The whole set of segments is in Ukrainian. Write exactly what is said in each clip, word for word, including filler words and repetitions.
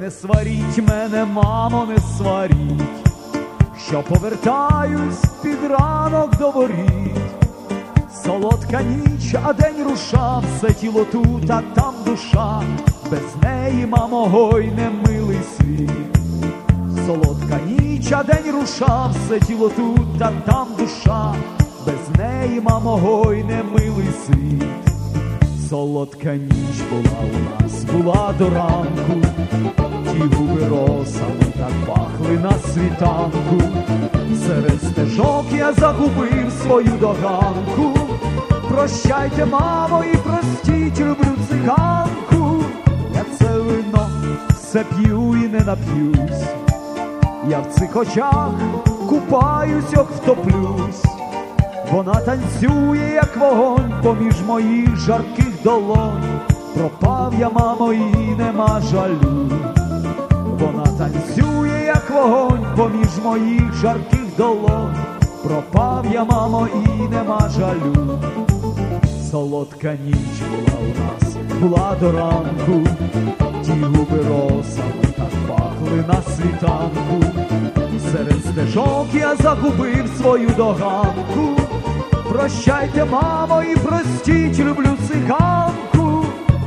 Не сваріть мене, мамо, не сваріть, що повертаюсь під ранок до воріт. Солодка ніч, а день рушав, все тіло тут, а там душа. Без неї, мамо, гой, не милий світ. Солодка ніч, а день рушав, все тіло тут, а там душа. Без неї, мамо, гой, не милий світ. Солодка ніч була у нас, була до ранку, ті губи росами так пахли на світанку. Серед стежок я загубив свою доганку. Прощайте, мамо, і простіть, люблю циганку. Я це вино все п'ю і не нап'юсь, я в цих очах купаюсь, ох, втоплюсь. Вона танцює, як вогонь, поміж моїх жарких долонь. Пропав я, мамо, і нема жалю. Вона танцює, як вогонь, поміж моїх жарких долонь. Пропав я, мамо, і нема жалю. Солодка ніч була у нас, була до ранку, ті губи росами так пахли на світанку. Серед стежок я загубив свою доганку. Прощайте, мамо, і простіть, люблю циганку.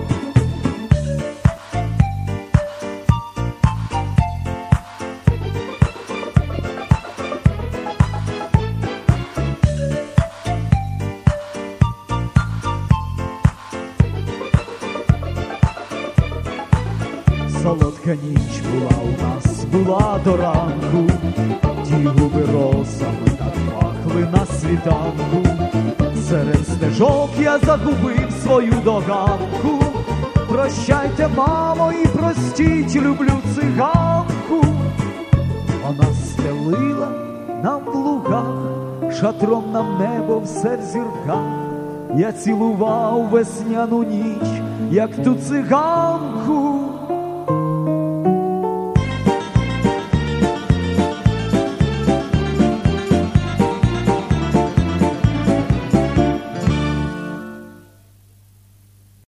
Солодка ніч була у нас, була до ранку, ті губи росами так пахли на світанку. Серед стежок я загубив свою доганку. Прощайте, мамо, і простіть, люблю циганку. Вона стелила нам в лугах, шатром нам небо все в зірках. Я цілував весняну ніч, як ту циганку.